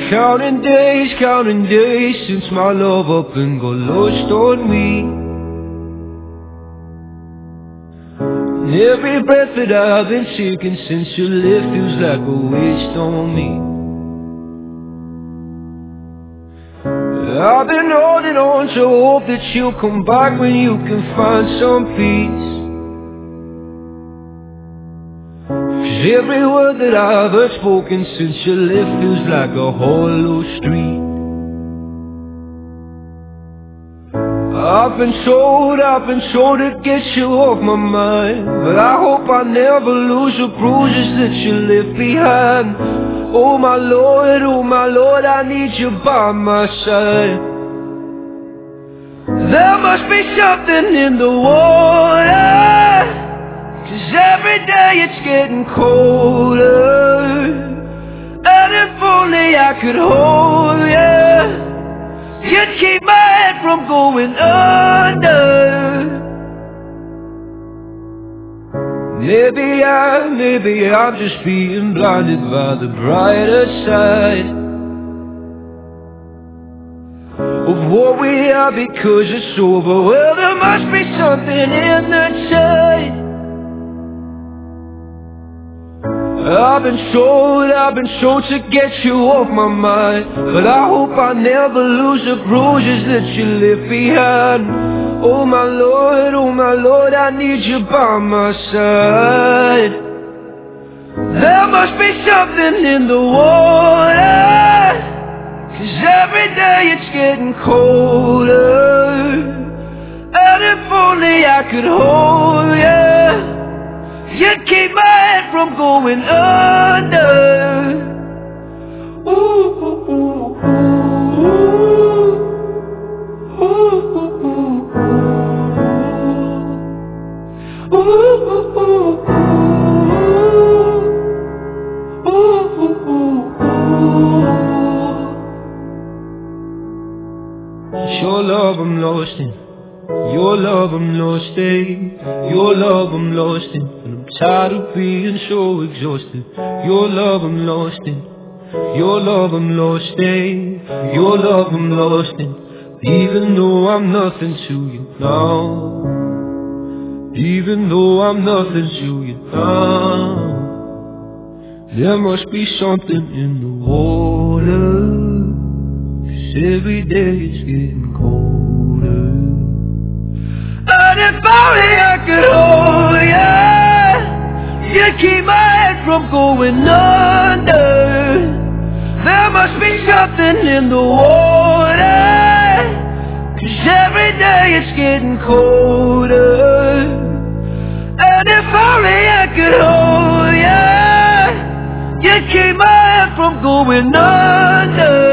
Counting days since my love up and got lost on me. And every breath that I've been taking since you left feels like a waste on me. I've been holding on to hope that you'll come back when you can find some peace. 'Cause every word that I've heard spoken since you left feels like a hollow street. I've been told to get you off my mind, but I hope I never lose the bruises that you left behind. Oh my Lord, I need you by my side. There must be something in the water, 'cause every day it's getting colder. And if only I could hold you, you'd keep my head from going under. Maybe I'm just being blinded by the brighter side of what we are because it's over. Well, there must be something in the tide. I've been told to get you off my mind, but I hope I never lose the bruises that you left behind. Oh my Lord, I need you by my side. There must be something in the water, 'cause every day it's getting colder. And if only I could hold you, you'd keep my head from going under. Ooh, ooh, ooh, ooh, ooh, ooh, ooh, ooh, ooh, ooh, ooh. It's your love I'm lost in. Your love I'm lost in, your love I'm lost in, and I'm tired of being so exhausted. Your love I'm lost in, your love I'm lost in, your love I'm lost in. Even though I'm nothing to you now, even though I'm nothing to you now, there must be something in the water, 'cause every day it's getting colder. And if only I could hold you, you'd keep my head from going under. There must be something in the water, 'cause every day it's getting colder. And if only I could hold you, you'd keep my head from going under.